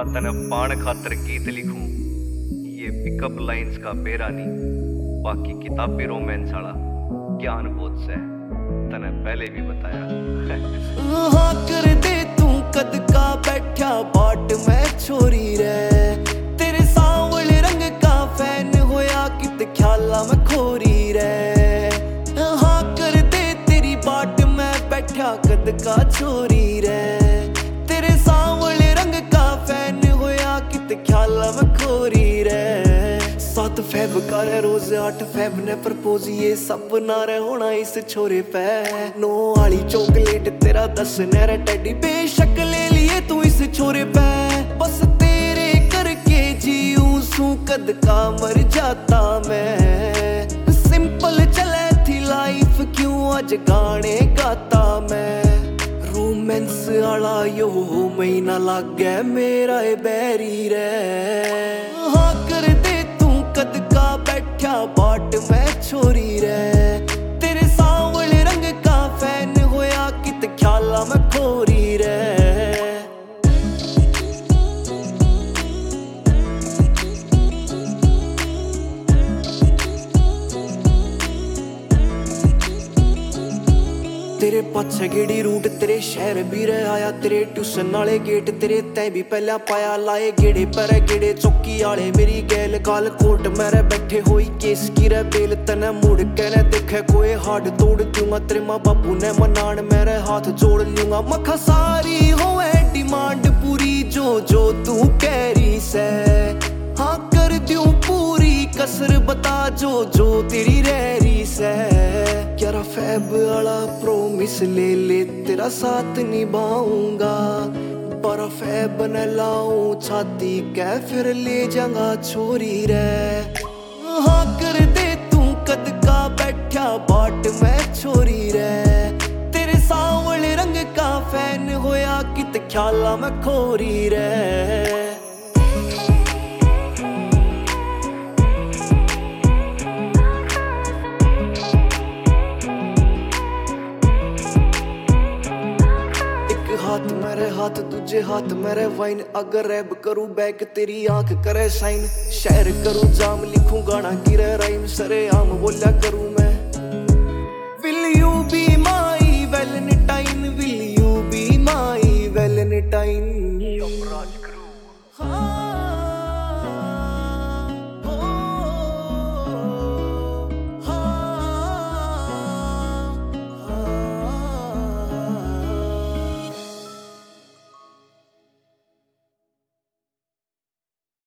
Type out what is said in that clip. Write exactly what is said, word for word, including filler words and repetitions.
तन पान खातर गीत लिखूं, ये पिकअप लाइंस का बेरा नहीं, बाकी किताबी रोमांस वाला ज्ञान बोध से तने पहले भी बताया। हाँ कर दे तू कद का बैठा बाट में छोरी रे, तेरे सांवले रंग का फैन होया कित ख्याला में खोरी रे। हाँ कर दे तेरी बाट में बैठा कद का छोरी रे, तेरे सांवले रंग का फैन होया कित ख्याला में खोरी रे। सात फेब कर रोज आठ फेब ने प्रपोज, ये सपना रे होना इस छोरे पे। नो वाली चॉकलेट तेरा दस नहरा टेडी, बेशक ले लिए तू इस छोरे पे। बस तेरे करके जीऊं सू कद का मर जाता मैं, सिंपल चले थी लाइफ क्यों आज गाने गाता मैं। रोमांस आला यो महीना लग गया मेरा ए बैरी रे। हाँ कर दे कद का बैठा बाट में छोरी रे, तेरे सांवले रंग का फैन होया कित ख्याला में खोरी रे। तेरे पाछे गेड़ी रूट तेरे शहर भी रह आया, तेरे ट्यूशन वाले गेट तेरे तै भी पहला पाया। लाए गेड़े पर गेड़े चौकी आले मेरी गैल काल कोर्ट मेरे बैठे होई केस की रे बेल। तने मुड़ के न देखे कोई हाथ तोड़ दूंगा, तेरे माँ बापू ने मनान मेरे हाथ जोड़ लूंगा। मखा सारी होए डिमांड पूरी जो जो तू कह रही से, हाँ कर दूं पूरी कसर बता जो जो तेरी रह रही से। ग्यारह फेब वाला प्रोमिस ले ले तेरा साथ निभाऊंगा, बारह फेब न लाऊं छाती कै फिर ले जाऊंगा छोरी रे। हाँ कर दे तू कद का बैठा बाट में छोरी रे, तेरे सांवले रंग का फैन होया कित ख्याला में खोरी रे। हाथ मेरे हाथ दूजे हाथ मेरे वाइन, अगर रैब करूं बैक तेरी आंख करे साइन। शहर करूं जाम लिखूं गाना गिरे राइम, सरे आम बोलिया करूं मैं